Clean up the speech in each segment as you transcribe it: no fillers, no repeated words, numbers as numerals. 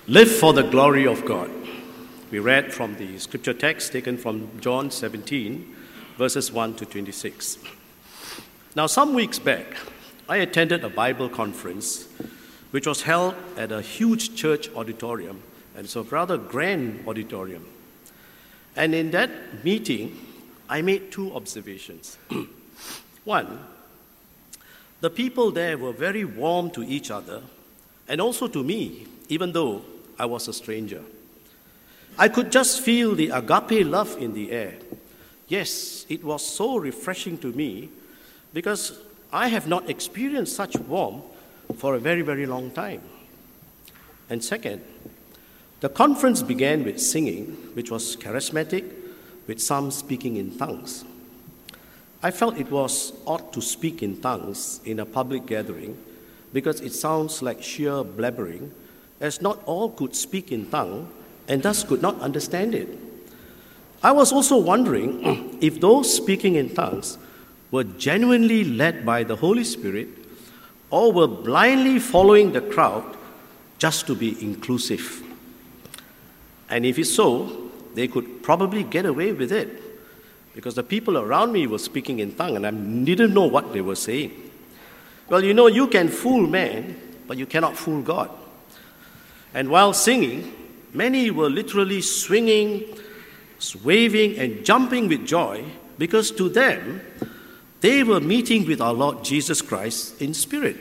Live for the glory of God. We read from the scripture text taken from John 17, verses 1 to 26. Now, some weeks back, I attended a Bible conference which was held at a huge church auditorium, and it's a rather grand auditorium. And in that meeting, I made two observations. One, the people there were very warm to each other and also to me, even though I was a stranger. I could just feel the agape love in the air. Yes, it was so refreshing to me because I have not experienced such warmth for a very, very long time. And second, the conference began with singing, which was charismatic, with some speaking in tongues. I felt it was odd to speak in tongues in a public gathering because it sounds like sheer blabbering, as not all could speak in tongue and thus could not understand it. I was also wondering if those speaking in tongues were genuinely led by the Holy Spirit or were blindly following the crowd just to be inclusive. And if it's so, they could probably get away with it because the people around me were speaking in tongue and I didn't know what they were saying. Well, you can fool man, but you cannot fool God. And while singing, many were literally swinging, waving, and jumping with joy because to them, they were meeting with our Lord Jesus Christ in spirit.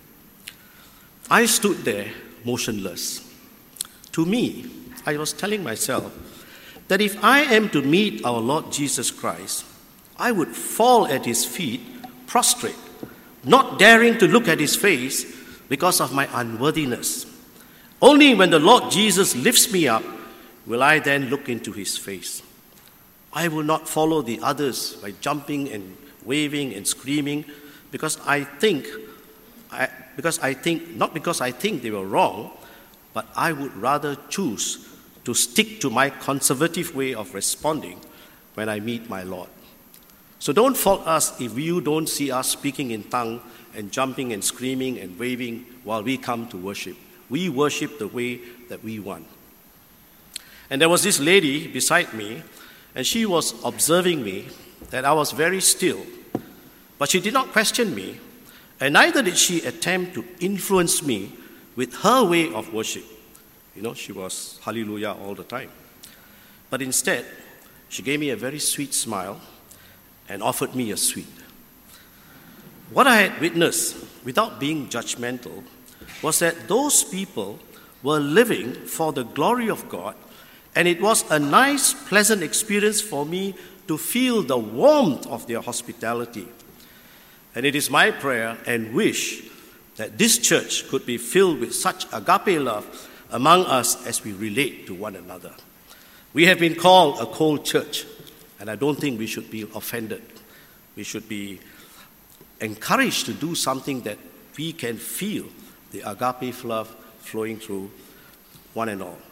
I stood there motionless. To me, I was telling myself that if I am to meet our Lord Jesus Christ, I would fall at his feet, prostrate, not daring to look at his face because of my unworthiness. Only when the Lord Jesus lifts me up will I then look into his face. I will not follow the others by jumping and waving and screaming not because I think they were wrong, but I would rather choose to stick to my conservative way of responding when I meet my Lord. So don't fault us if you don't see us speaking in tongue and jumping and screaming and waving while we come to worship. We worship the way that we want. And there was this lady beside me, and she was observing me that I was very still. But she did not question me, and neither did she attempt to influence me with her way of worship. She was hallelujah all the time. But instead, she gave me a very sweet smile and offered me a sweet. What I had witnessed, without being judgmental, was that those people were living for the glory of God, and it was a nice, pleasant experience for me to feel the warmth of their hospitality. And it is my prayer and wish that this church could be filled with such agape love among us as we relate to one another. We have been called a cold church, and I don't think we should be offended. We should be encouraged to do something that we can feel the agape love flowing through one and all.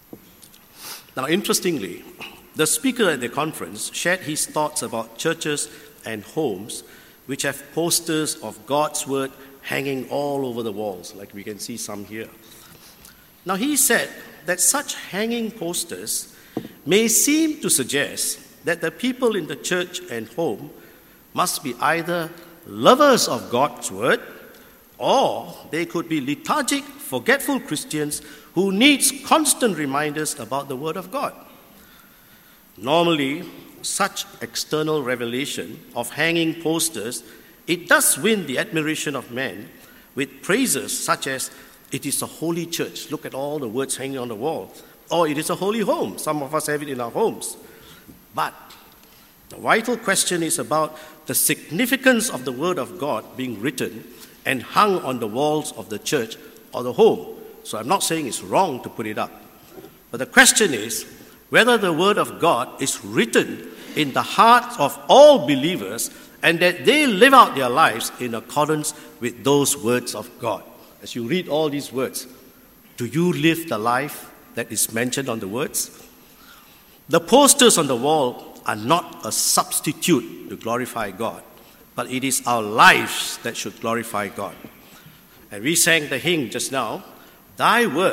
Now, interestingly, the speaker at the conference shared his thoughts about churches and homes which have posters of God's word hanging all over the walls, like we can see some here. Now, he said that such hanging posters may seem to suggest that the people in the church and home must be either lovers of God's word, or they could be lethargic, forgetful Christians who needs constant reminders about the Word of God. Normally, such external revelation of hanging posters, it does win the admiration of men with praises such as, it is a holy church. Look at all the words hanging on the wall. Or it is a holy home. Some of us have it in our homes. But the vital question is about the significance of the Word of God being written and hung on the walls of the church or the home. So I'm not saying it's wrong to put it up. But the question is whether the Word of God is written in the hearts of all believers and that they live out their lives in accordance with those words of God. As you read all these words, do you live the life that is mentioned on the words? The posters on the wall are not a substitute to glorify God, but it is our lives that should glorify God. And we sang the hymn just now, Thy word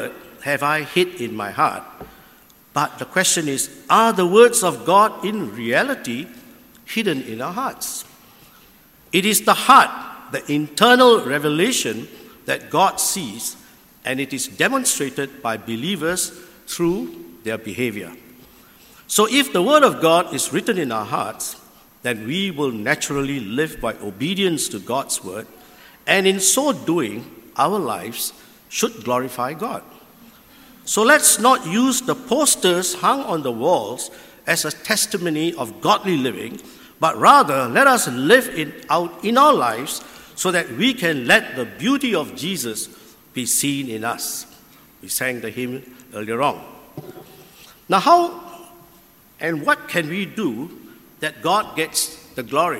have I hid in my heart. But the question is, are the words of God in reality hidden in our hearts? It is the heart, the internal revelation that God sees, and it is demonstrated by believers through their behavior. So if the Word of God is written in our hearts, then we will naturally live by obedience to God's Word, and in so doing, our lives should glorify God. So let's not use the posters hung on the walls as a testimony of godly living, but rather let us live out in our lives so that we can let the beauty of Jesus be seen in us. We sang the hymn earlier on. Now, how and what can we do that God gets the glory?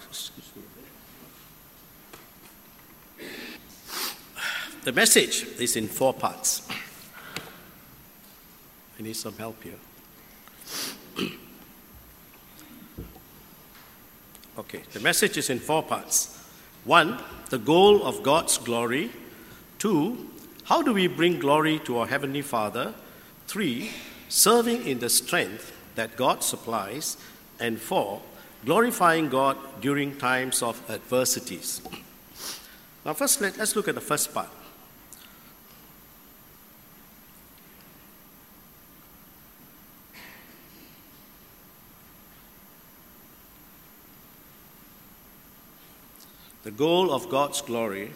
The message is in 4 parts. I need some help here. Okay, the message is in 4 parts. 1, the goal of God's glory. 2, how do we bring glory to our Heavenly Father? 3, serving in the strength that God supplies. And 4, glorifying God during times of adversities. Now first, let's look at the first part. The goal of God's glory.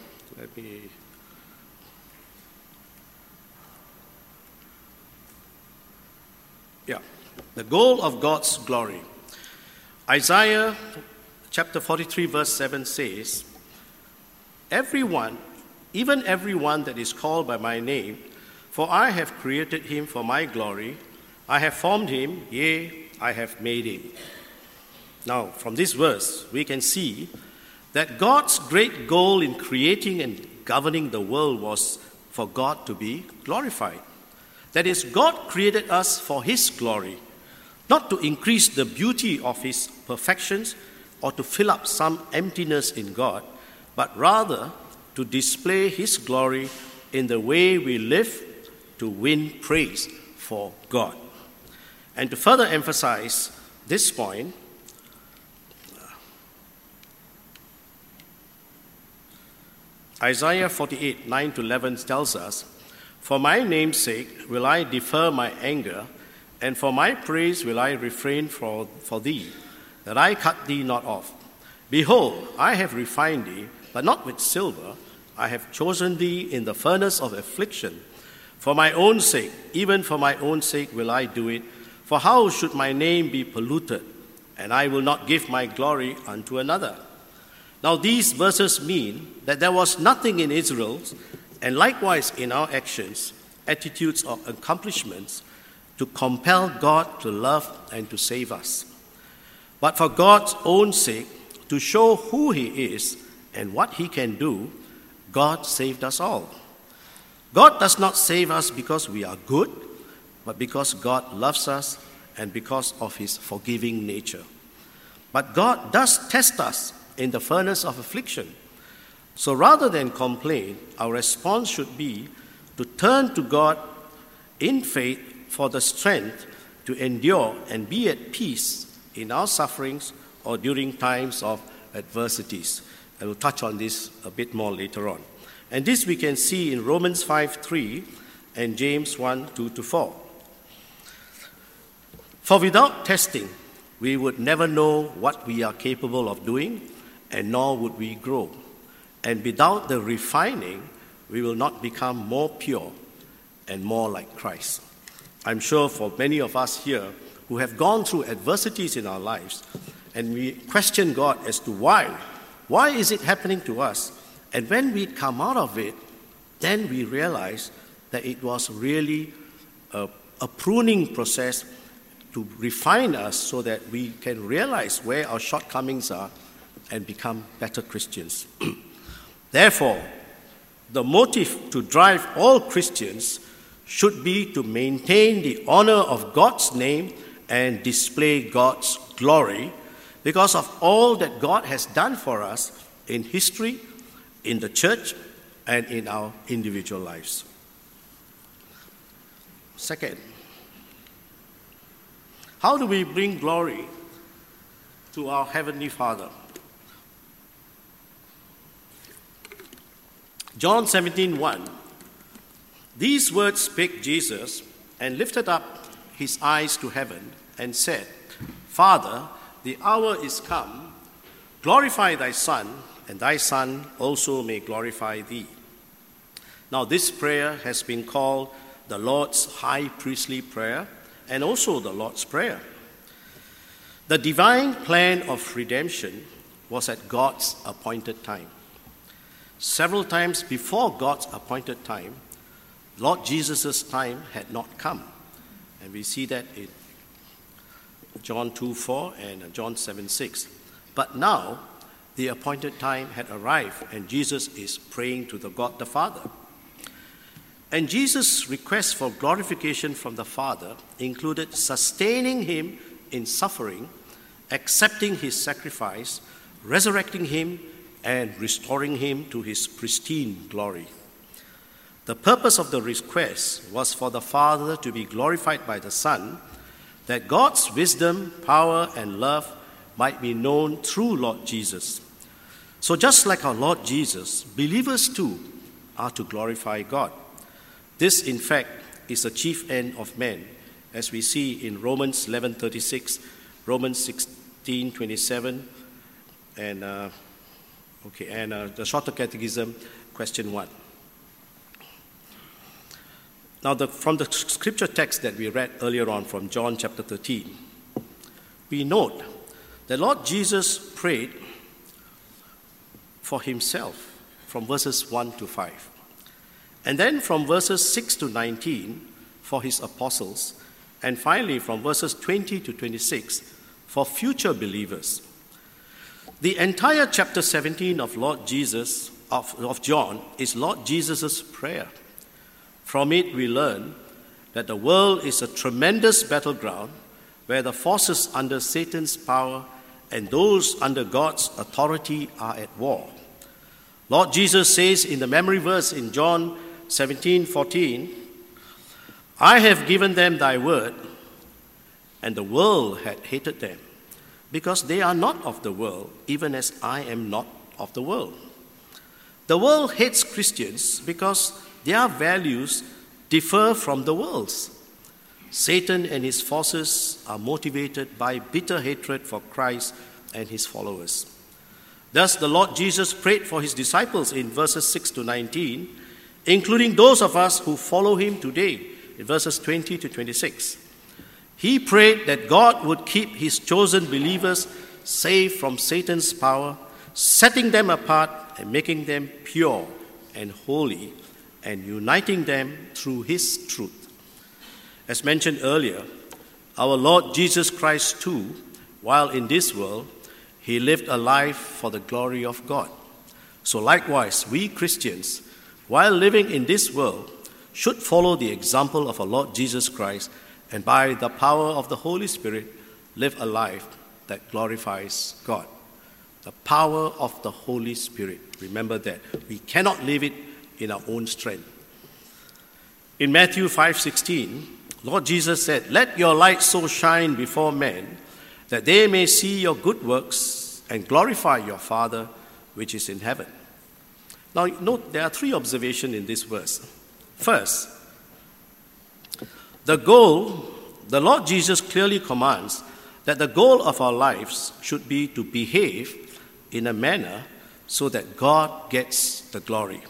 The goal of God's glory. Isaiah chapter 43 verse 7 says, "Everyone, even everyone that is called by my name, for I have created him for my glory. I have formed him, yea, I have made him." Now, from this verse, we can see that God's great goal in creating and governing the world was for God to be glorified. That is, God created us for His glory, not to increase the beauty of His perfections or to fill up some emptiness in God, but rather to display His glory in the way we live to win praise for God. And to further emphasize this point, Isaiah 48, 9-11 tells us, "For my name's sake will I defer my anger, and for my praise will I refrain for thee, that I cut thee not off. Behold, I have refined thee, but not with silver. I have chosen thee in the furnace of affliction. For my own sake, even for my own sake will I do it. For how should my name be polluted? And I will not give my glory unto another." Now these verses mean that there was nothing in Israel's, and likewise in our actions, attitudes, or accomplishments to compel God to love and to save us. But for God's own sake, to show who He is and what He can do, God saved us all. God does not save us because we are good, but because God loves us and because of His forgiving nature. But God does test us in the furnace of affliction. So rather than complain, our response should be to turn to God in faith for the strength to endure and be at peace in our sufferings or during times of adversities. I will touch on this a bit more later on. And this we can see in Romans 5:3 and James 1:2-4. For without testing, we would never know what we are capable of doing, and nor would we grow. And without the refining, we will not become more pure and more like Christ. I'm sure for many of us here who have gone through adversities in our lives, and we question God as to why is it happening to us? And when we come out of it, then we realize that it was really a pruning process to refine us so that we can realize where our shortcomings are and become better Christians. Therefore, the motive to drive all Christians should be to maintain the honor of God's name and display God's glory because of all that God has done for us in history, in the church, and in our individual lives. Second, how do we bring glory to our Heavenly Father? John 17:1. These words spake Jesus, and lifted up his eyes to heaven, and said, Father, the hour is come, glorify thy Son, and thy Son also may glorify thee. Now this prayer has been called the Lord's high priestly prayer, and also the Lord's Prayer. The divine plan of redemption was at God's appointed time. Several times before God's appointed time, Lord Jesus' time had not come. And we see that in John 2:4 and John 7:6. But now, the appointed time had arrived, and Jesus is praying to the God the Father. And Jesus' request for glorification from the Father included sustaining him in suffering, accepting his sacrifice, resurrecting him, and restoring him to his pristine glory. The purpose of the request was for the Father to be glorified by the Son, that God's wisdom, power, and love might be known through Lord Jesus. So just like our Lord Jesus, believers too are to glorify God. This, in fact, is the chief end of man, as we see in Romans 11:36, Romans 16:27, and the Shorter Catechism, question 1. Now, from the scripture text that we read earlier on from John chapter 13, we note that Lord Jesus prayed for himself from verses 1 to 5. And then from verses 6 to 19 for his apostles, and finally from verses 20 to 26 for future believers. The entire chapter 17 of John is Lord Jesus' prayer. From it we learn that the world is a tremendous battleground where the forces under Satan's power and those under God's authority are at war. Lord Jesus says in the memory verse in John 17:14, I have given them thy word, and the world had hated them, because they are not of the world, even as I am not of the world. The world hates Christians because their values differ from the world's. Satan and his forces are motivated by bitter hatred for Christ and his followers. Thus, the Lord Jesus prayed for his disciples in verses 6 to 19, including those of us who follow him today, in verses 20 to 26. He prayed that God would keep his chosen believers safe from Satan's power, setting them apart and making them pure and holy, and uniting them through his truth. As mentioned earlier, our Lord Jesus Christ too, while in this world, he lived a life for the glory of God. So likewise, we Christians, while living in this world, should follow the example of our Lord Jesus Christ, and by the power of the Holy Spirit, live a life that glorifies God. The power of the Holy Spirit. Remember that. We cannot live it in our own strength. In Matthew 5:16, Lord Jesus said, let your light so shine before men that they may see your good works and glorify your Father which is in heaven. Now note there are 3 observations in this verse. First, the Lord Jesus clearly commands that the goal of our lives should be to behave in a manner so that God gets the glory.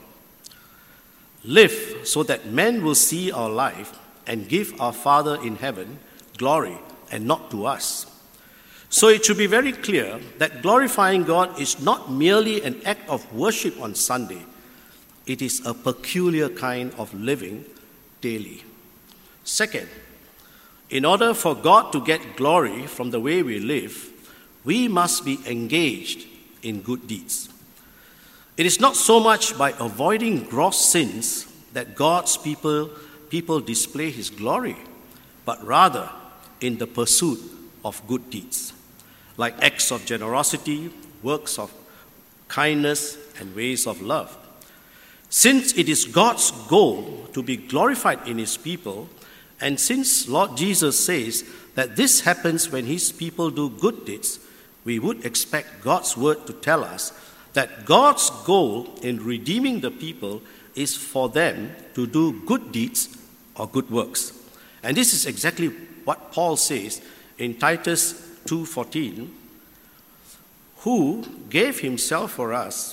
Live so that men will see our life and give our Father in heaven glory and not to us. So it should be very clear that glorifying God is not merely an act of worship on Sunday. It is a peculiar kind of living daily. Second, in order for God to get glory from the way we live, we must be engaged in good deeds. It is not so much by avoiding gross sins that God's people display his glory, but rather in the pursuit of good deeds, like acts of generosity, works of kindness, and ways of love. Since it is God's goal to be glorified in his people, And since Lord Jesus says that this happens when his people do good deeds, we would expect God's word to tell us that God's goal in redeeming the people is for them to do good deeds or good works. And this is exactly what Paul says in Titus 2:14, who gave himself for us.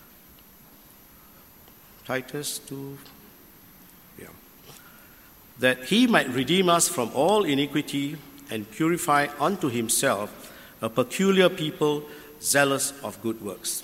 Titus 2, that he might redeem us from all iniquity and purify unto himself a peculiar people zealous of good works.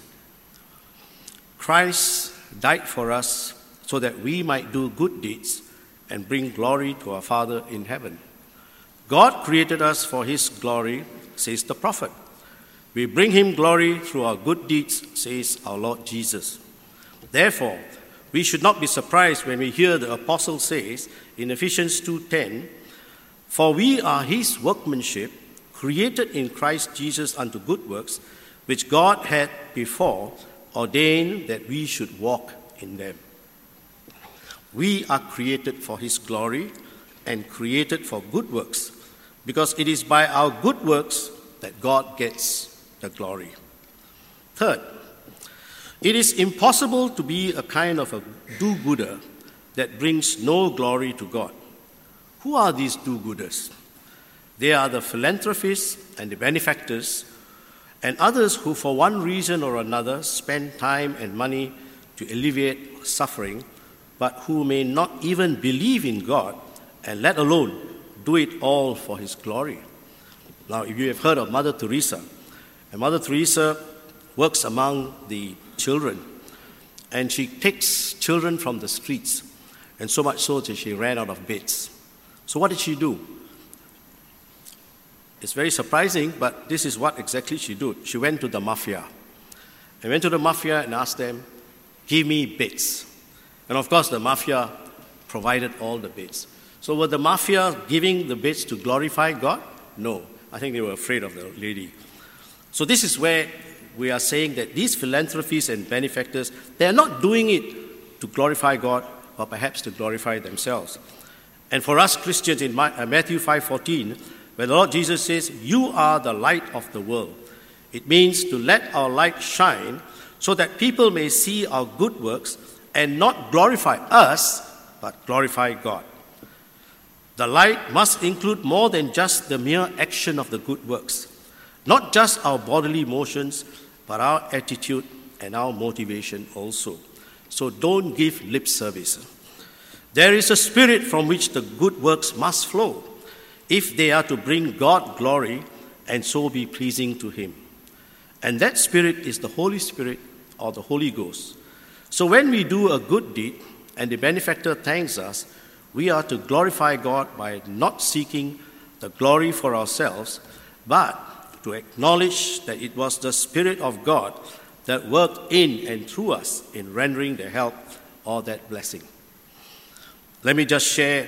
Christ died for us so that we might do good deeds and bring glory to our Father in heaven. God created us for his glory, says the prophet. We bring him glory through our good deeds, says our Lord Jesus. Therefore, we should not be surprised when we hear the apostle says in Ephesians 2:10, "For we are his workmanship, created in Christ Jesus unto good works, which God had before ordained that we should walk in them." We are created for his glory and created for good works, because it is by our good works that God gets the glory. Third, it is impossible to be a kind of a do-gooder that brings no glory to God. Who are these do-gooders? They are the philanthropists and the benefactors and others who, for one reason or another, spend time and money to alleviate suffering, but who may not even believe in God, and let alone do it all for his glory. Now, if you have heard of Mother Teresa, and Mother Teresa works among the children, and she takes children from the streets, and so much so that she ran out of beds. So what did she do? It's very surprising, but this is what exactly she did. She went to the mafia. And went to the mafia and asked them, "Give me beds." And of course, the mafia provided all the beds. So were the mafia giving the beds to glorify God? No. I think they were afraid of the lady. So this is where we are saying that these philanthropists and benefactors, they are not doing it to glorify God, or perhaps to glorify themselves. And for us Christians in Matthew 5:14, where the Lord Jesus says, "You are the light of the world," it means to let our light shine so that people may see our good works and not glorify us, but glorify God. The light must include more than just the mere action of the good works, not just our bodily motions, but our attitude and our motivation also. So don't give lip service. There is a spirit from which the good works must flow, if they are to bring God glory and so be pleasing to him. And that spirit is the Holy Spirit or the Holy Ghost. So when we do a good deed and the benefactor thanks us, we are to glorify God by not seeking the glory for ourselves, but to acknowledge that it was the Spirit of God that worked in and through us in rendering the help or that blessing. Let me just share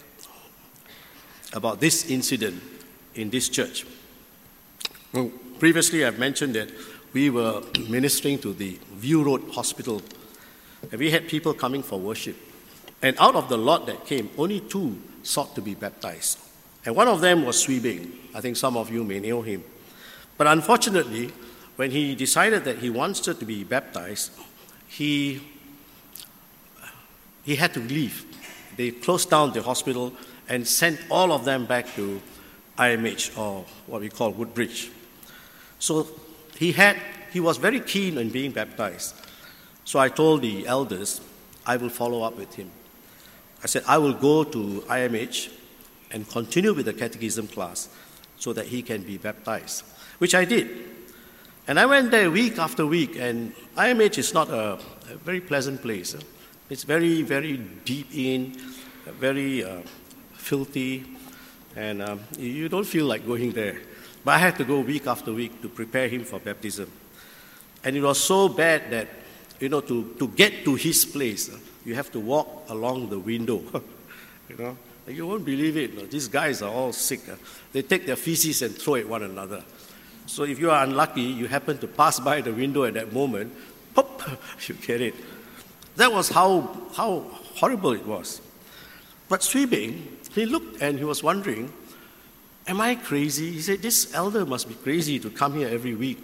about this incident in this church. Well, previously, I've mentioned that we were ministering to the View Road Hospital, and we had people coming for worship. And out of the lot that came, only 2 sought to be baptized. And one of them was Swee Beng. I think some of you may know him. But unfortunately, when he decided that he wanted to be baptized, he had to leave. They closed down the hospital and sent all of them back to IMH, or what we call Woodbridge. So he was very keen on being baptized. So I told the elders, I will follow up with him. I said, I will go to IMH and continue with the catechism class so that he can be baptized, which I did. And I went there week after week, and IMH is not a very pleasant place. It's very, very deep in, very filthy, and you don't feel like going there. But I had to go week after week to prepare him for baptism. And it was so bad that, to get to his place, you have to walk along the window. You won't believe it. These guys are all sick. They take their feces and throw at one another. So if you are unlucky, you happen to pass by the window at that moment, pop, you get it. That was how horrible it was. But Sui Bing, he looked and he was wondering, am I crazy? He said, this elder must be crazy to come here every week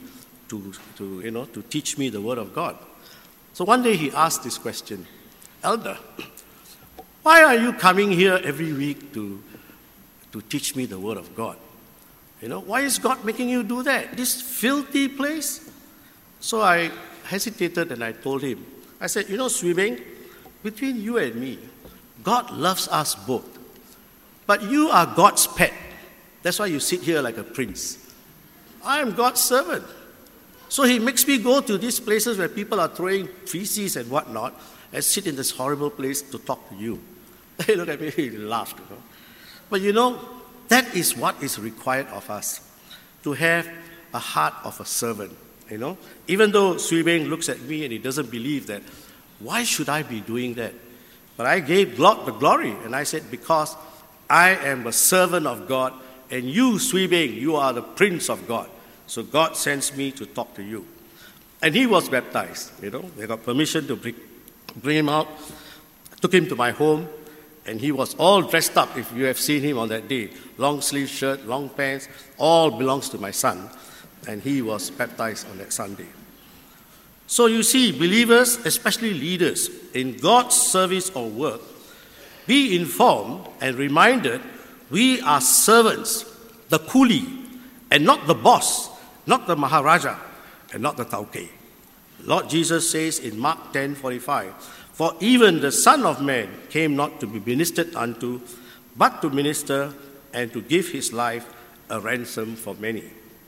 to teach me the Word of God. So one day he asked this question, Elder, why are you coming here every week to teach me the Word of God? Why is God making you do that? This filthy place? So I hesitated and I told him, I said, Sui Bing, between you and me, God loves us both. But you are God's pet. That's why you sit here like a prince. I am God's servant. So he makes me go to these places where people are throwing feces and whatnot and sit in this horrible place to talk to you. He looked at me, he laughed. But that is what is required of us, to have a heart of a servant. Even though Sui Bing looks at me and he doesn't believe that, why should I be doing that? But I gave God the glory, and I said, because I am a servant of God, and you, Sui Bing, you are the prince of God. So God sends me to talk to you. And he was baptized. They got permission to bring him out. I took him to my home, and he was all dressed up, if you have seen him on that day. Long sleeve shirt, long pants, all belongs to my son. And he was baptized on that Sunday. So you see, believers, especially leaders, in God's service or work, be informed and reminded we are servants, the coolie, and not the boss, not the Maharaja, and not the Tauke. Lord Jesus says in Mark 10:45, for even the Son of Man came not to be ministered unto, but to minister and to give his life a ransom for many.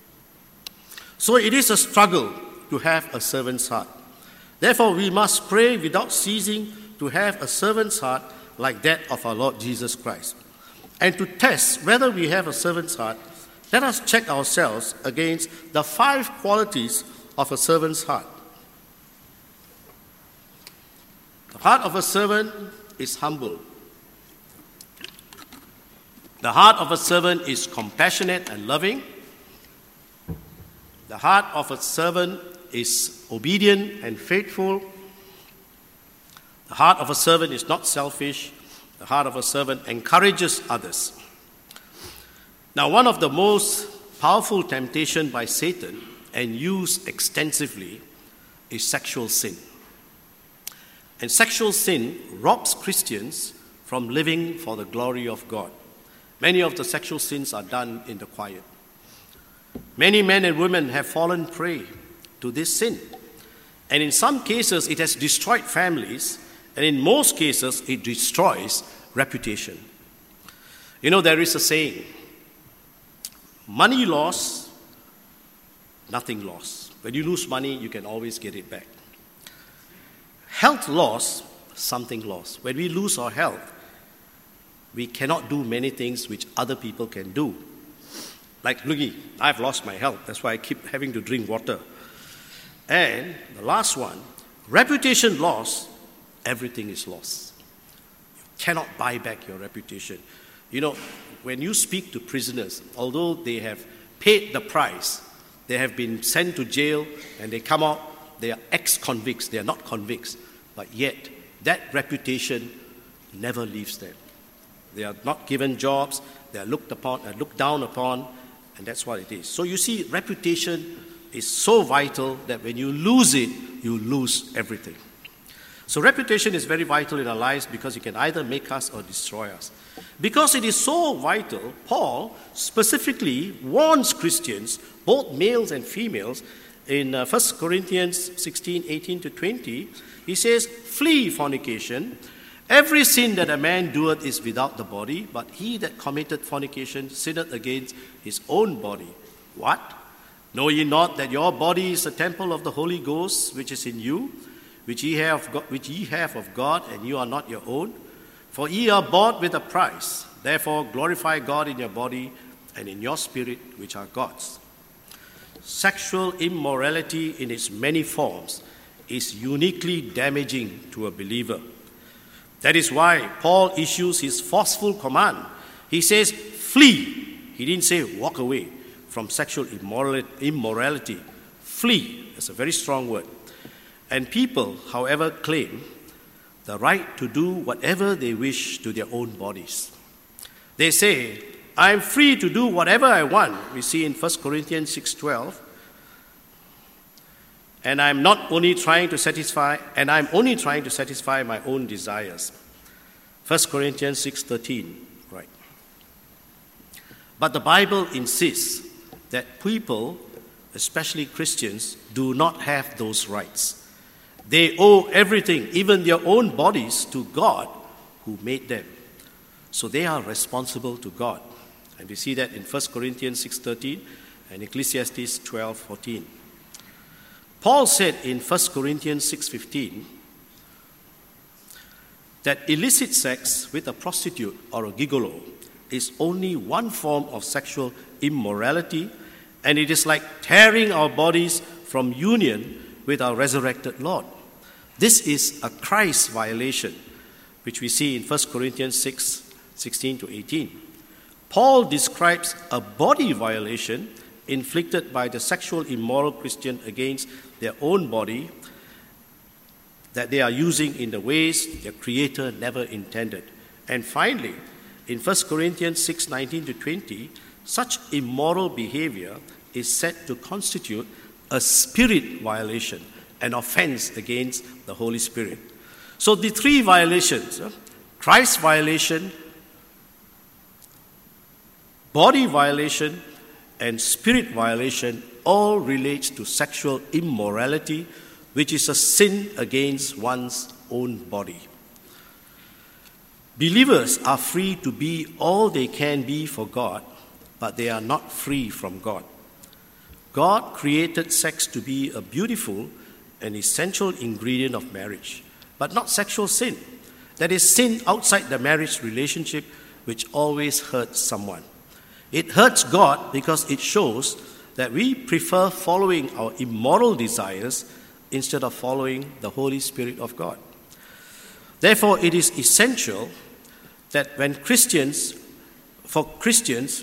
So it is a struggle to have a servant's heart. Therefore, we must pray without ceasing to have a servant's heart like that of our Lord Jesus Christ. And to test whether we have a servant's heart, let us check ourselves against the 5 qualities of a servant's heart. The heart of a servant is humble. The heart of a servant is compassionate and loving. The heart of a servant is obedient and faithful. The heart of a servant is not selfish. The heart of a servant encourages others. Now, one of the most powerful temptations by Satan and used extensively is sexual sin. And sexual sin robs Christians from living for the glory of God. Many of the sexual sins are done in the quiet. Many men and women have fallen prey to this sin. And in some cases, it has destroyed families, and in most cases, it destroys reputation. There is a saying, money lost, nothing lost. When you lose money, you can always get it back. Health lost, something lost. When we lose our health, we cannot do many things which other people can do. Like Lugi, I've lost my health. That's why I keep having to drink water. And the last one, reputation lost, everything is lost. You cannot buy back your reputation. When you speak to prisoners, although they have paid the price, they have been sent to jail and they come out, they are ex-convicts, they are not convicts, but yet that reputation never leaves them. They are not given jobs, they are looked down upon, and that's what it is. So you see, reputation is so vital that when you lose it, you lose everything. So reputation is very vital in our lives because it can either make us or destroy us. Because it is so vital, Paul specifically warns Christians, both males and females, in 1 Corinthians 16:18-20, he says, flee fornication. Every sin that a man doeth is without the body, but he that committeth fornication sinneth against his own body. What? Know ye not that your body is a temple of the Holy Ghost, which is in you, which ye have of God, and you are not your own? For ye are bought with a price. Therefore glorify God in your body and in your spirit, which are God's. Sexual immorality in its many forms is uniquely damaging to a believer. That is why Paul issues his forceful command. He says, flee. He didn't say walk away from sexual immorality. Flee. That's a very strong word. And people, however, claim the right to do whatever they wish to their own bodies. They say, I am free to do whatever I want. We see in 1 Corinthians 6:12. And I'm only trying to satisfy my own desires. 1 Corinthians 6:13, right. But the Bible insists that people, especially Christians, do not have those rights. They owe everything, even their own bodies, to God who made them. So they are responsible to God. And we see that in 1 Corinthians 6:13 and Ecclesiastes 12:14. Paul said in 1 Corinthians 6:15 that illicit sex with a prostitute or a gigolo is only one form of sexual immorality, and it is like tearing our bodies from union with our resurrected Lord. This is a Christ violation, which we see in 1 Corinthians 6:16-18. Paul describes a body violation inflicted by the sexual immoral Christian against their own body that they are using in the ways their Creator never intended. And finally, in 1 Corinthians 6:19-20, such immoral behavior is said to constitute a spirit violation, an offense against the Holy Spirit. So the three violations, Christ violation, body violation, and spirit violation, all relates to sexual immorality, which is a sin against one's own body. Believers are free to be all they can be for God, but they are not free from God. God created sex to be a beautiful and essential ingredient of marriage, but not sexual sin. That is sin outside the marriage relationship, which always hurts someone. It hurts God because it shows that we prefer following our immoral desires instead of following the Holy Spirit of God. Therefore, it is essential that for Christians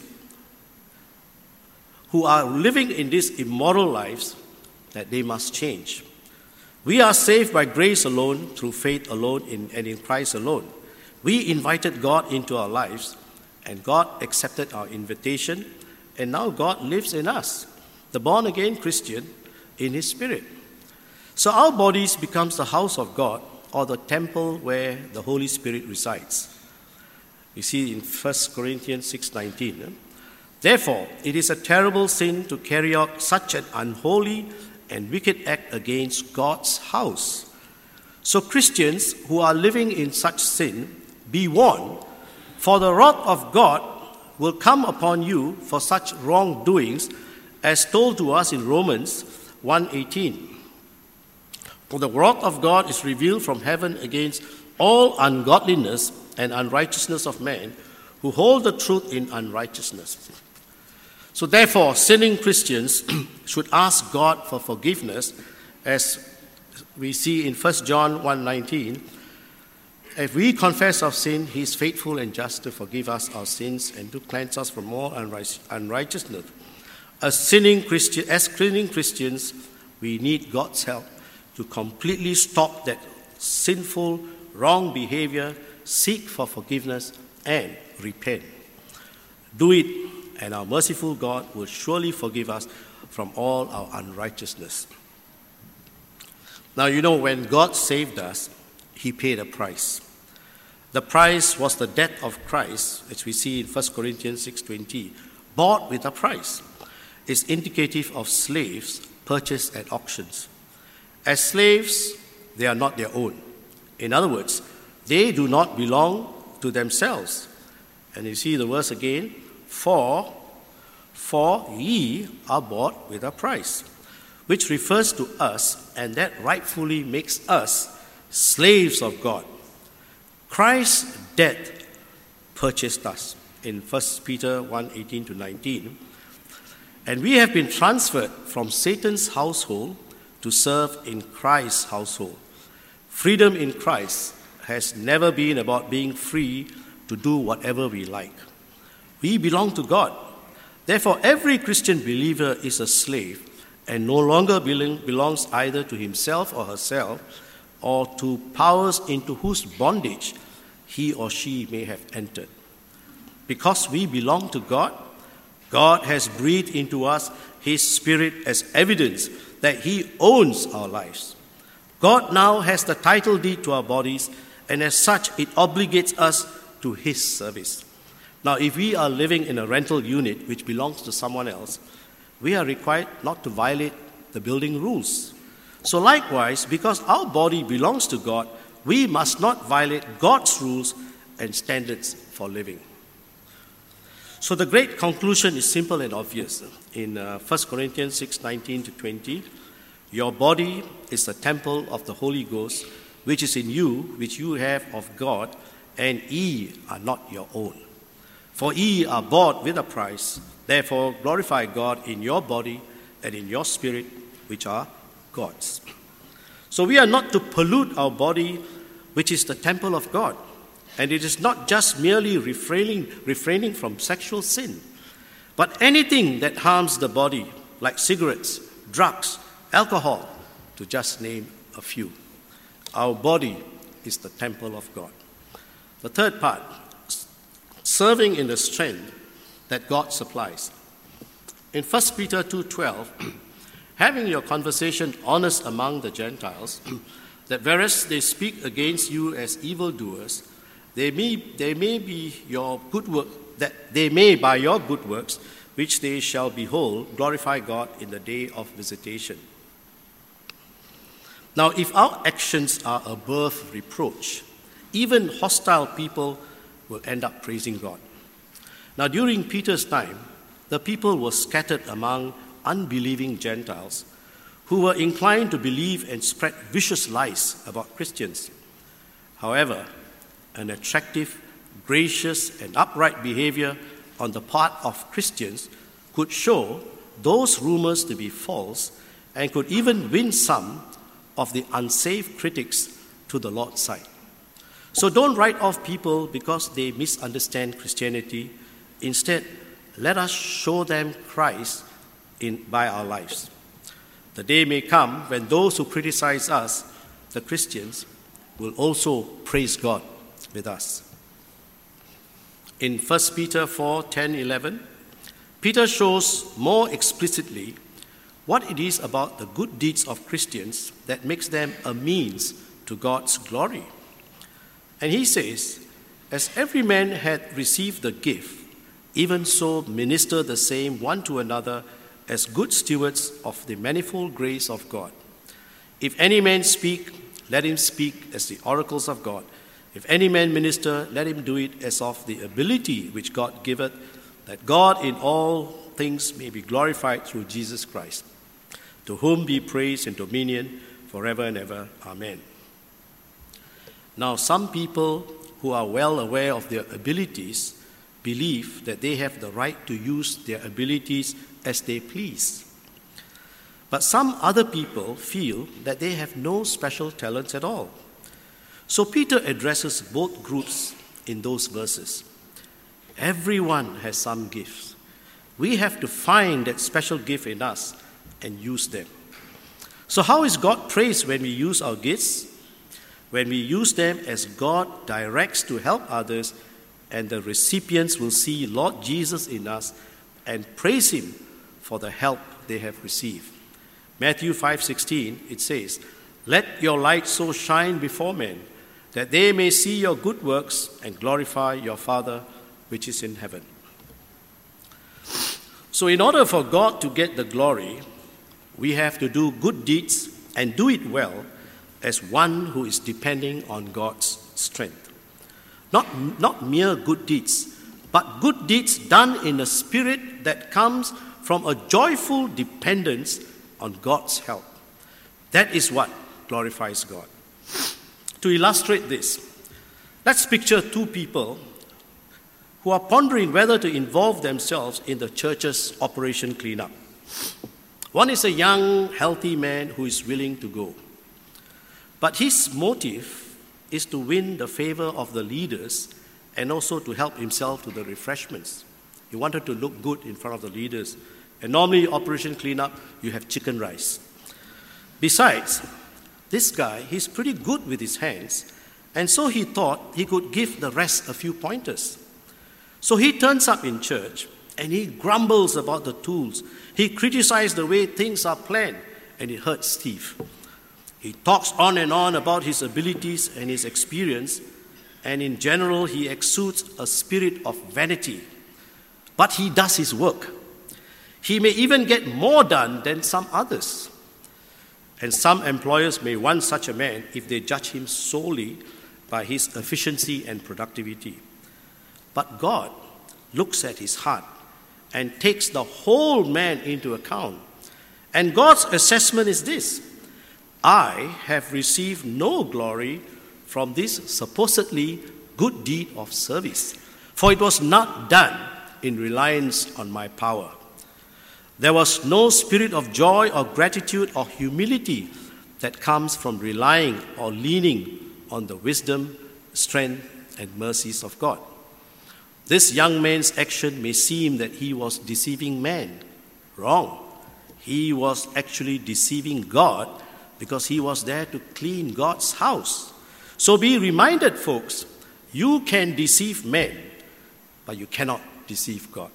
who are living in these immoral lives, that they must change. We are saved by grace alone, through faith alone, and in Christ alone. We invited God into our lives, and God accepted our invitation, and now God lives in us, the born-again Christian, in His Spirit. So our bodies becomes the house of God, or the temple where the Holy Spirit resides. You see in 1 Corinthians 6:19. Therefore, it is a terrible sin to carry out such an unholy and wicked act against God's house. So Christians who are living in such sin, be warned, for the wrath of God will come upon you for such wrongdoings, as told to us in Romans 1:18. For the wrath of God is revealed from heaven against all ungodliness and unrighteousness of men who hold the truth in unrighteousness. So therefore, sinning Christians should ask God for forgiveness, as we see in 1 John 1:19. If we confess our sin, He is faithful and just to forgive us our sins and to cleanse us from all unrighteousness. As sinning Christians, we need God's help to completely stop that sinful, wrong behavior, seek for forgiveness, and repent. Do it, and our merciful God will surely forgive us from all our unrighteousness. Now, when God saved us, He paid a price. The price was the death of Christ, as we see in 1 Corinthians 6:20, bought with a price. It's indicative of slaves purchased at auctions. As slaves, they are not their own. In other words, they do not belong to themselves. And you see the verse again, for ye are bought with a price, which refers to us, and that rightfully makes us slaves of God. Christ's death purchased us in 1 Peter 1:18-19, and we have been transferred from Satan's household to serve in Christ's household. Freedom in Christ has never been about being free to do whatever we like. We belong to God. Therefore, every Christian believer is a slave and no longer belongs either to himself or herself, or to powers into whose bondage he or she may have entered. Because we belong to God, God has breathed into us His Spirit as evidence that He owns our lives. God now has the title deed to our bodies, and as such, it obligates us to His service. Now, if we are living in a rental unit which belongs to someone else, we are required not to violate the building rules. So likewise, because our body belongs to God, we must not violate God's rules and standards for living. So the great conclusion is simple and obvious. In 1 Corinthians 6:19-20, your body is the temple of the Holy Ghost, which is in you, which you have of God, and ye are not your own. For ye are bought with a price. Therefore glorify God in your body and in your spirit, which are God's. So we are not to pollute our body, which is the temple of God. And it is not just merely refraining from sexual sin, but anything that harms the body, like cigarettes, drugs, alcohol, to just name a few. Our body is the temple of God. The third part, serving in the strength that God supplies. In 1 Peter 2:12, having your conversation honest among the Gentiles, that whereas they speak against you as evildoers, they may be your good work, that they may by your good works, which they shall behold, glorify God in the day of visitation. Now, if our actions are above reproach, even hostile people will end up praising God. Now, during Peter's time, the people were scattered among unbelieving Gentiles who were inclined to believe and spread vicious lies about Christians. However, an attractive, gracious, and upright behavior on the part of Christians could show those rumors to be false and could even win some of the unsaved critics to the Lord's side. So don't write off people because they misunderstand Christianity. Instead, let us show them Christ by our lives. The day may come when those who criticize us, the Christians, will also praise God with us. In 1 Peter 4:10-11, Peter shows more explicitly what it is about the good deeds of Christians that makes them a means to God's glory. And he says, as every man hath received the gift, even so minister the same one to another as good stewards of the manifold grace of God. If any man speak, let him speak as the oracles of God. If any man minister, let him do it as of the ability which God giveth, that God in all things may be glorified through Jesus Christ, to whom be praise and dominion forever and ever. Amen. Now, some people who are well aware of their abilities believe that they have the right to use their abilities as they please. But some other people feel that they have no special talents at all. So Peter addresses both groups in those verses. Everyone has some gifts. We have to find that special gift in us and use them. So how is God praised when we use our gifts? When we use them as God directs to help others, and the recipients will see Lord Jesus in us and praise Him for the help they have received. Matthew 5:16, it says, let your light so shine before men, that they may see your good works and glorify your Father which is in heaven. So in order for God to get the glory, we have to do good deeds and do it well as one who is depending on God's strength. Not mere good deeds, but good deeds done in a spirit that comes from a joyful dependence on God's help. That is what glorifies God. To illustrate this, let's picture two people who are pondering whether to involve themselves in the church's operation cleanup. One is a young, healthy man who is willing to go. But his motive is to win the favor of the leaders and also to help himself to the refreshments. He wanted to look good in front of the leaders. And normally, operation cleanup, you have chicken rice. Besides, this guy, he's pretty good with his hands, and so he thought he could give the rest a few pointers. So he turns up in church, and he grumbles about the tools. He criticizes the way things are planned, and it hurts Steve. He talks on and on about his abilities and his experience, and in general, he exudes a spirit of vanity. But he does his work. He may even get more done than some others. And some employers may want such a man if they judge him solely by his efficiency and productivity. But God looks at his heart and takes the whole man into account. And God's assessment is this: I have received no glory from this supposedly good deed of service, for it was not done in reliance on my power. There was no spirit of joy or gratitude or humility that comes from relying or leaning on the wisdom, strength, and mercies of God. This young man's action may seem that he was deceiving man. Wrong. He was actually deceiving God because he was there to clean God's house. So be reminded, folks, you can deceive men, but you cannot deceive God.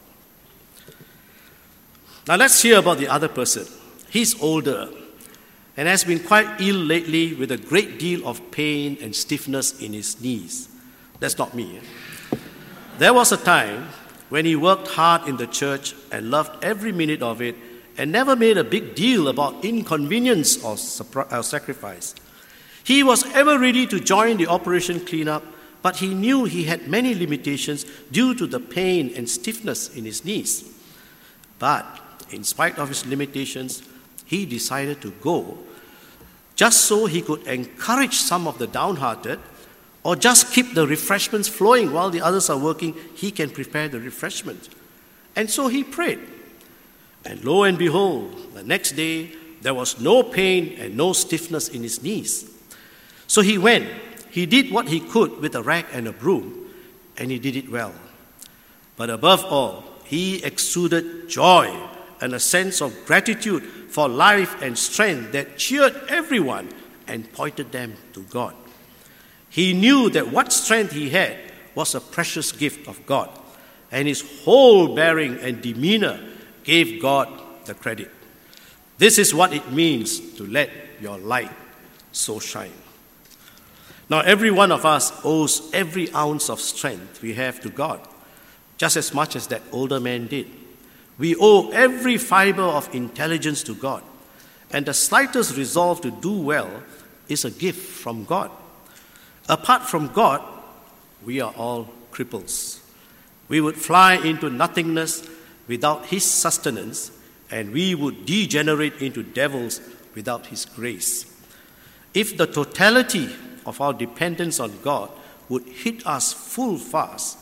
Now let's hear about the other person. He's older and has been quite ill lately with a great deal of pain and stiffness in his knees. That's not me. There was a time when he worked hard in the church and loved every minute of it and never made a big deal about inconvenience or sacrifice. He was ever ready to join the operation cleanup, but he knew he had many limitations due to the pain and stiffness in his knees. But in spite of his limitations, he decided to go just so he could encourage some of the downhearted, or just keep the refreshments flowing while the others are working. He can prepare the refreshment. And so he prayed. And lo and behold, the next day, there was no pain and no stiffness in his knees. So he went. He did what he could with a rag and a broom, and he did it well. But above all, he exuded joy and a sense of gratitude for life and strength that cheered everyone and pointed them to God. He knew that what strength he had was a precious gift of God, and his whole bearing and demeanor gave God the credit. This is what it means to let your light so shine. Now, every one of us owes every ounce of strength we have to God, just as much as that older man did. We owe every fiber of intelligence to God, and the slightest resolve to do well is a gift from God. Apart from God, we are all cripples. We would fly into nothingness without His sustenance, and we would degenerate into devils without His grace. If the totality of our dependence on God would hit us full force,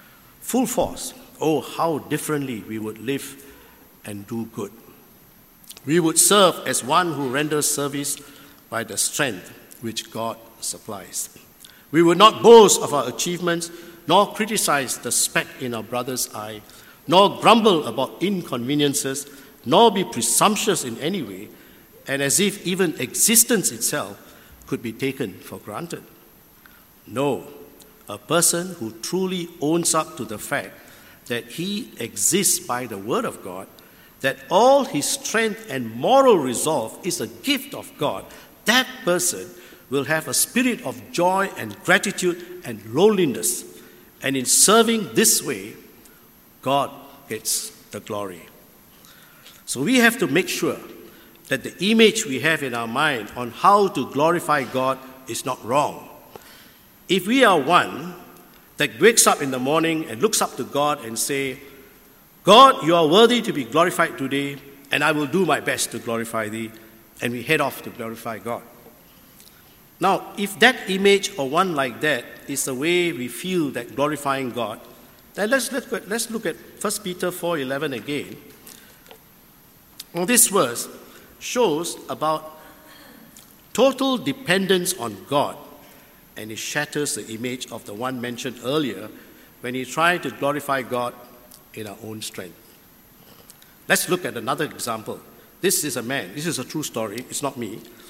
oh, how differently we would live and do good. We would serve as one who renders service by the strength which God supplies. We would not boast of our achievements, nor criticize the speck in our brother's eye, nor grumble about inconveniences, nor be presumptuous in any way, and as if even existence itself could be taken for granted. No, a person who truly owns up to the fact that he exists by the word of God, that all his strength and moral resolve is a gift of God, that person will have a spirit of joy and gratitude and lowliness. And in serving this way, God gets the glory. So we have to make sure that the image we have in our mind on how to glorify God is not wrong. If we are one that wakes up in the morning and looks up to God and say, God, you are worthy to be glorified today, and I will do my best to glorify thee, and we head off to glorify God. Now, if that image or one like that is the way we feel that glorifying God, then let's look at 1 Peter 4:11 again. Well, this verse shows about total dependence on God, and it shatters the image of the one mentioned earlier when he tried to glorify God in our own strength. Let's look at another example. This is a man, this is a true story, it's not me,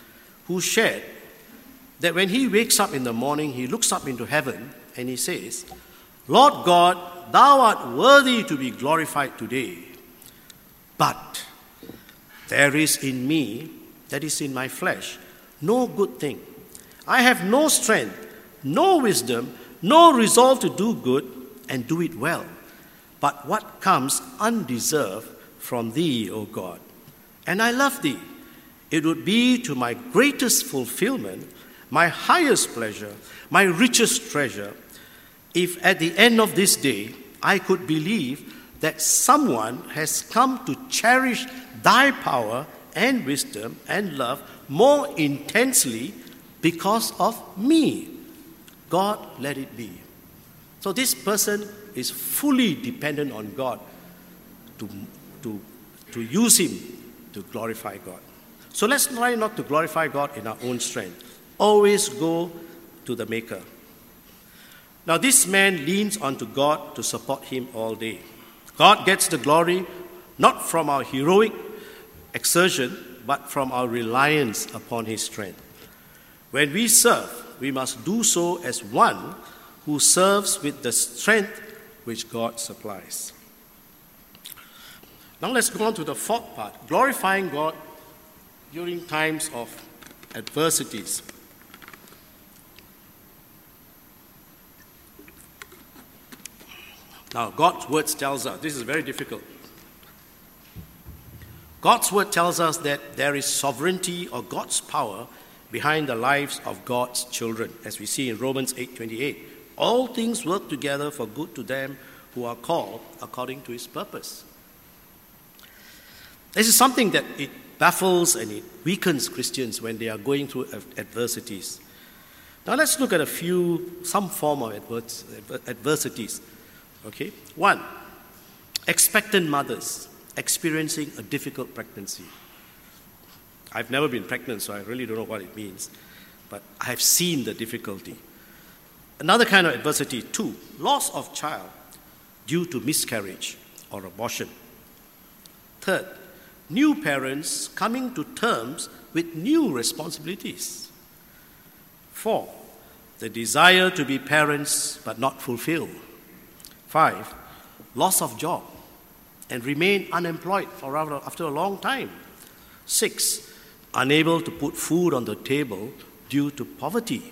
who shared that when he wakes up in the morning, he looks up into heaven and he says, Lord God, thou art worthy to be glorified today. But there is in me, that is in my flesh, no good thing. I have no strength, no wisdom, no resolve to do good and do it well. But what comes undeserved from thee, O God? And I love thee. It would be to my greatest fulfillment, my highest pleasure, my richest treasure, if at the end of this day I could believe that someone has come to cherish thy power and wisdom and love more intensely because of me. God, let it be. So this person is fully dependent on God to use him to glorify God. So let's try not to glorify God in our own strength. Always go to the Maker. Now this man leans onto God to support him all day. God gets the glory not from our heroic exertion, but from our reliance upon his strength. When we serve, we must do so as one who serves with the strength which God supplies. Now let's go on to the fourth part, glorifying God during times of adversities. Now, God's word tells us, this is very difficult. God's word tells us that there is sovereignty or God's power behind the lives of God's children, as we see in Romans 8:28. All things work together for good to them who are called according to his purpose. This is something that it baffles and it weakens Christians when they are going through adversities. Now let's look at some form of adversities. Okay, 1, expectant mothers experiencing a difficult pregnancy. I've never been pregnant, so I really don't know what it means, but I have seen the difficulty. Another kind of adversity, 2, loss of child due to miscarriage or abortion. 3, new parents coming to terms with new responsibilities. 4, the desire to be parents but not fulfilled. 5, loss of job and remain unemployed after a long time. 6, unable to put food on the table due to poverty.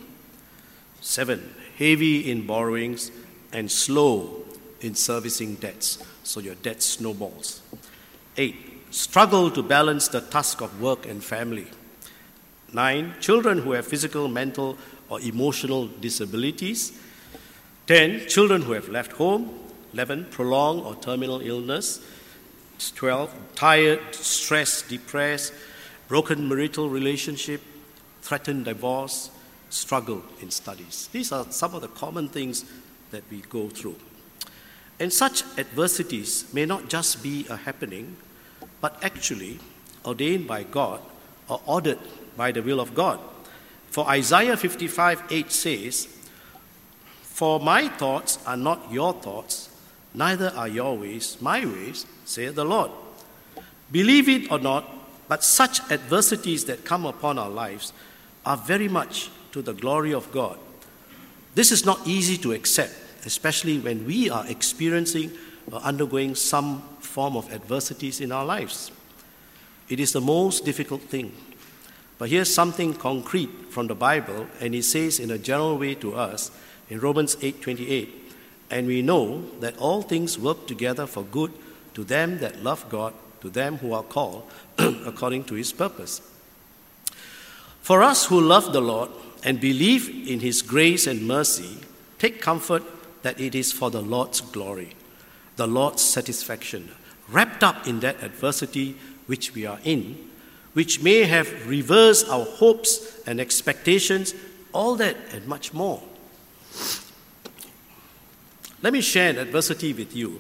7, heavy in borrowings and slow in servicing debts, so your debt snowballs. 8, struggle to balance the task of work and family. 9, children who have physical, mental, or emotional disabilities. 10, children who have left home. 11, prolonged or terminal illness. 12, tired, stressed, depressed, broken marital relationship, threatened divorce, struggle in studies. These are some of the common things that we go through. And such adversities may not just be a happening, but actually ordained by God or ordered by the will of God. For Isaiah 55:8 says, For my thoughts are not your thoughts, neither are your ways my ways, saith the Lord. Believe it or not, but such adversities that come upon our lives are very much to the glory of God. This is not easy to accept, especially when we are experiencing or undergoing some form of adversities in our lives. It is the most difficult thing. But here's something concrete from the Bible, and it says in a general way to us in Romans 8:28, and we know that all things work together for good to them that love God, to them who are called according to his purpose. For us who love the Lord and believe in his grace and mercy, take comfort that it is for the Lord's glory, the Lord's satisfaction, wrapped up in that adversity which we are in, which may have reversed our hopes and expectations, all that and much more. Let me share an adversity with you.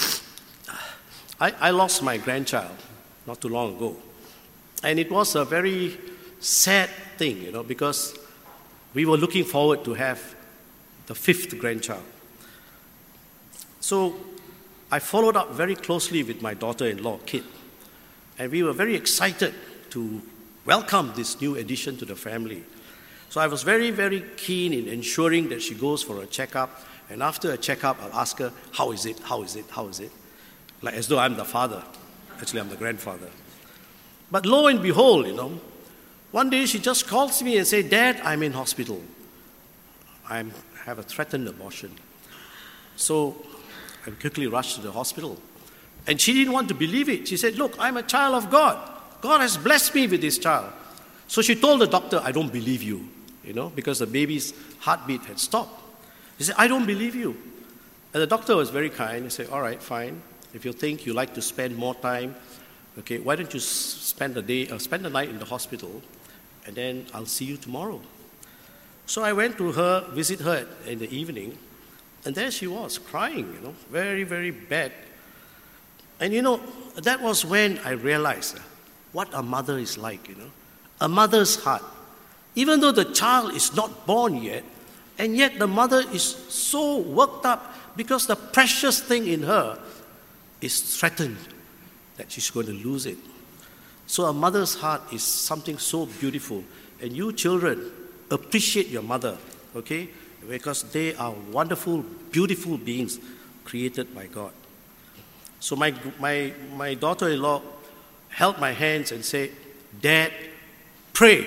I lost my grandchild not too long ago. And it was a very sad thing, because we were looking forward to have the 5th grandchild. So I followed up very closely with my daughter-in-law, Kit. And we were very excited to welcome this new addition to the family. So I was very, very keen in ensuring that she goes for a checkup. And after a checkup, I'll ask her, how is it? How is it? How is it? Like as though I'm the father. Actually, I'm the grandfather. But lo and behold, one day she just calls me and says, Dad, I'm in hospital. I have a threatened abortion. So I quickly rushed to the hospital. And she didn't want to believe it. She said, look, I'm a child of God. God has blessed me with this child. So she told the doctor, I don't believe you, because the baby's heartbeat had stopped. He said, I don't believe you. And the doctor was very kind. He said, all right, fine. If you think you like to spend more time, okay, why don't you spend the night in the hospital, and then I'll see you tomorrow. So I went to visit her in the evening, and there she was, crying, very, very bad. And that was when I realized what a mother is like, a mother's heart. Even though the child is not born yet, and yet the mother is so worked up because the precious thing in her is threatened that she's going to lose it. So a mother's heart is something so beautiful. And you children, appreciate your mother, okay? Because they are wonderful, beautiful beings created by God. So my daughter-in-law held my hands and said, Dad, pray.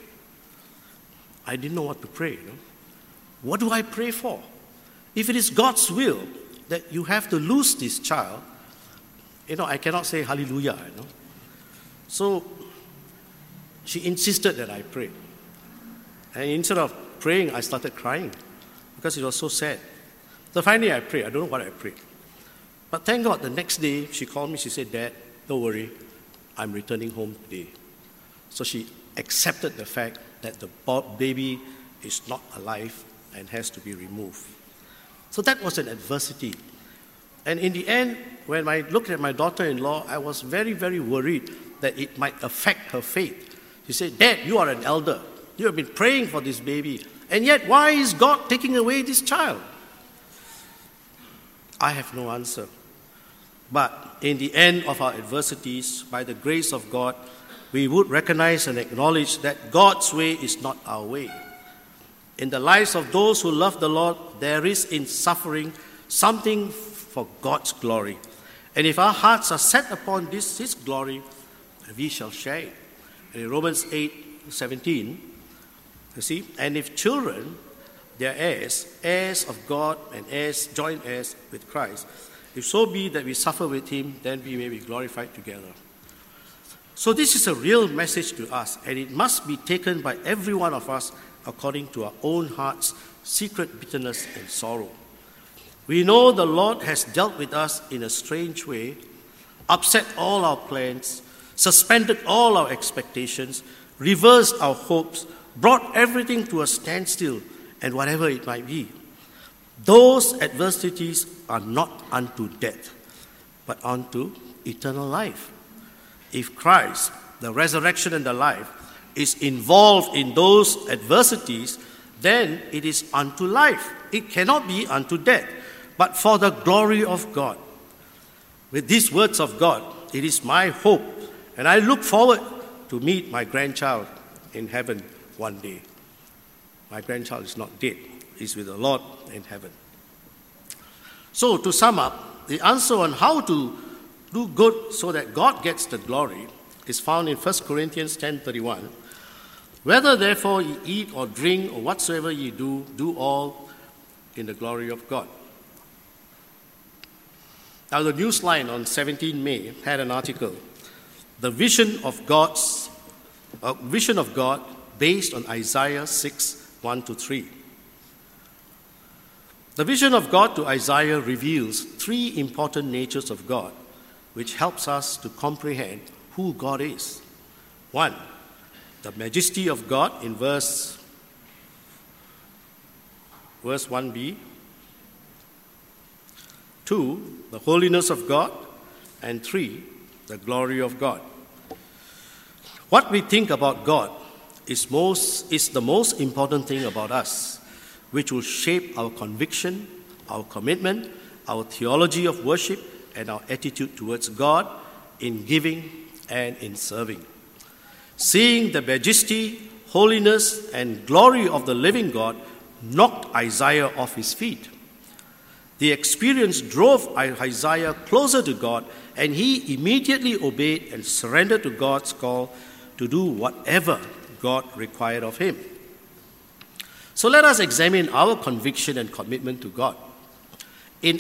I didn't know what to pray. What do I pray for? If it is God's will that you have to lose this child, I cannot say hallelujah. So she insisted that I pray. And instead of praying, I started crying because it was so sad. So finally I prayed. I don't know what I prayed. But thank God, the next day she called me. She said, Dad, don't worry. I'm returning home today. So she accepted the fact that the baby is not alive and has to be removed. So that was an adversity. And in the end, when I looked at my daughter-in-law, I was very, very worried that it might affect her faith. She said, Dad, you are an elder. You have been praying for this baby. And yet, why is God taking away this child? I have no answer. But in the end of our adversities, by the grace of God, we would recognize and acknowledge that God's way is not our way. In the lives of those who love the Lord, there is in suffering something for God's glory. And if our hearts are set upon His glory, we shall share it. And in Romans 8:17, you see, and if children, they are heirs of God and joint heirs with Christ. If so be that we suffer with Him, then we may be glorified together. So this is a real message to us, and it must be taken by every one of us according to our own heart's secret bitterness and sorrow. We know the Lord has dealt with us in a strange way, upset all our plans, suspended all our expectations, reversed our hopes, brought everything to a standstill, and whatever it might be. Those adversities are not unto death, but unto eternal life. If Christ, the resurrection and the life, is involved in those adversities, then it is unto life. It cannot be unto death, but for the glory of God. With these words of God, it is my hope, and I look forward to meet my grandchild in heaven one day. My grandchild is not dead. He's with the Lord in heaven. So to sum up, the answer on how to do good so that God gets the glory is found in 1 Corinthians 10:31. Whether therefore ye eat or drink or whatsoever ye do, do all in the glory of God. Now the Newsline on 17 May had an article, The Vision of God based on Isaiah 6:1-3. The vision of God to Isaiah reveals three important natures of God, which helps us to comprehend who God is. One, the majesty of God in verse 1b. Two, the holiness of God. And three, the glory of God. What we think about God is the most important thing about us, which will shape our conviction, our commitment, our theology of worship, and our attitude towards God in giving and in serving. seeing the majesty, holiness, and glory of the living God, knocked Isaiah off his feet. The experience drove Isaiah closer to God, and he immediately obeyed and surrendered to God's call to do whatever God required of him. So let us examine our conviction and commitment to God. If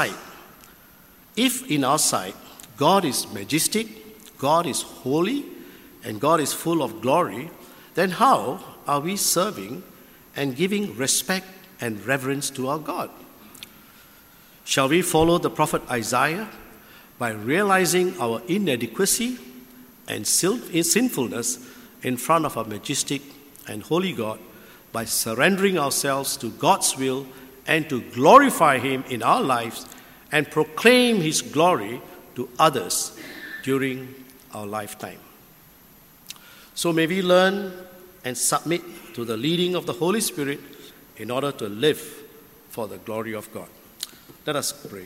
in our sight God is majestic, God is holy, and God is full of glory, then how are we serving and giving respect and reverence to our God? Shall we follow the prophet Isaiah by realizing our inadequacy and sinfulness in front of a majestic and holy God, by surrendering ourselves to God's will and to glorify Him in our lives and proclaim His glory to others during our lifetime? So may we learn and submit to the leading of the Holy Spirit in order to live for the glory of God. Let us pray.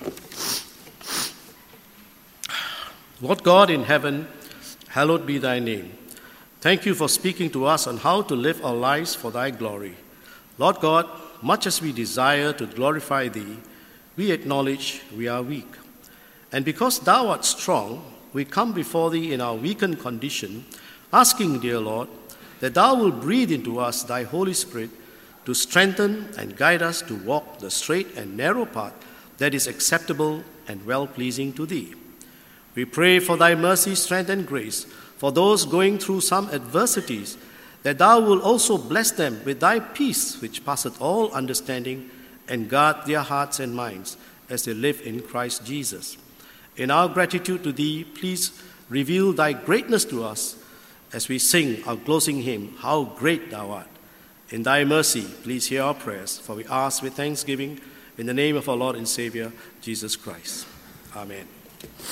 Lord God in heaven, hallowed be thy name. Thank you for speaking to us on how to live our lives for thy glory. Lord God, much as we desire to glorify thee, we acknowledge we are weak. And because thou art strong, we come before thee in our weakened condition, asking, dear Lord, that thou wilt breathe into us thy Holy Spirit to strengthen and guide us to walk the straight and narrow path that is acceptable and well-pleasing to thee. We pray for thy mercy, strength, and grace for those going through some adversities, that thou wilt also bless them with thy peace, which passeth all understanding, and guard their hearts and minds as they live in Christ Jesus. In our gratitude to thee, please reveal thy greatness to us as we sing our closing hymn, How Great Thou Art. In thy mercy, please hear our prayers, for we ask with thanksgiving in the name of our Lord and Savior, Jesus Christ. Amen.